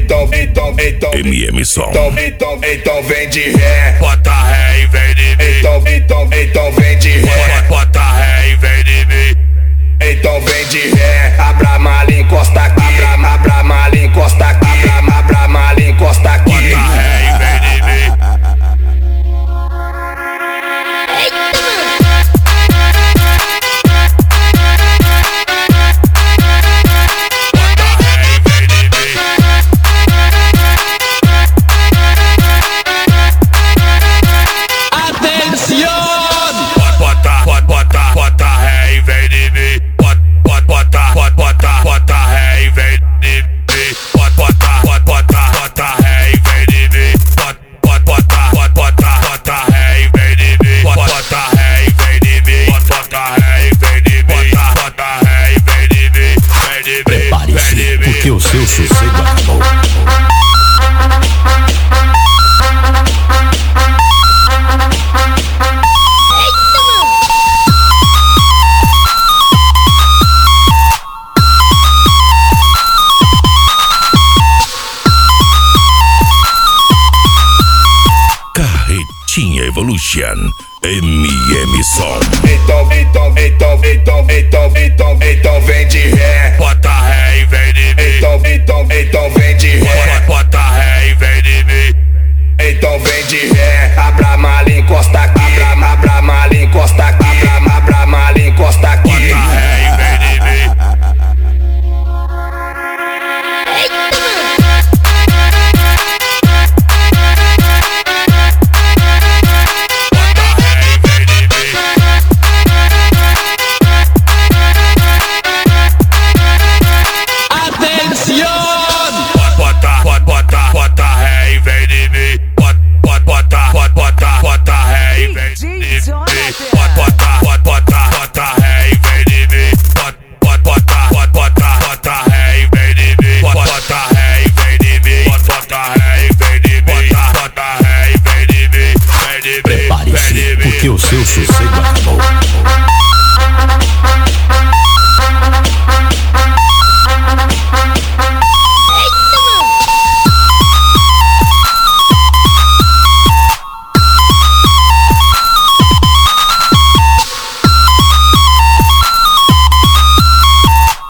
MM Som. Então vem de ré, Bota ré e vem de mim. então vem de ré, Bota ré e vem de mim. então vem de ré. Abra a mala e encosta aqui, abra a mala e encosta aqui, abra a mala e encosta aqui. Bota ré e vem de mim. Bota ré e vem de mim. Bota ré e vem de mim. Bota ré e vem de mim. Bota ré e vem de mim. Bota ré e vem de mim. Bota ré e vem de mim. Bota ré e vem de mim. Vem de mim. Prepare-se, porque o seu sossego acabou. Carretinha Evolution, MM Som. Então vem de ré, Bota ré e vem de mim. então vem de ré, Bota ré e vem de mim. então vem de ré. Abra a mala e encosta aqui, abra a mala e encosta aqui, abra a mala e encosta aqui. Bota ré e vem de mim. Bota ré e vem de mim. Bota ré e vem de mim. Bota ré e vem de mim. Bota ré e vem de mim. Bota ré e vem de mim. Bota ré e vem de mim. Bota ré e vem de mim. Vem de mim. Prepare-se, porque o seu sossego acabou.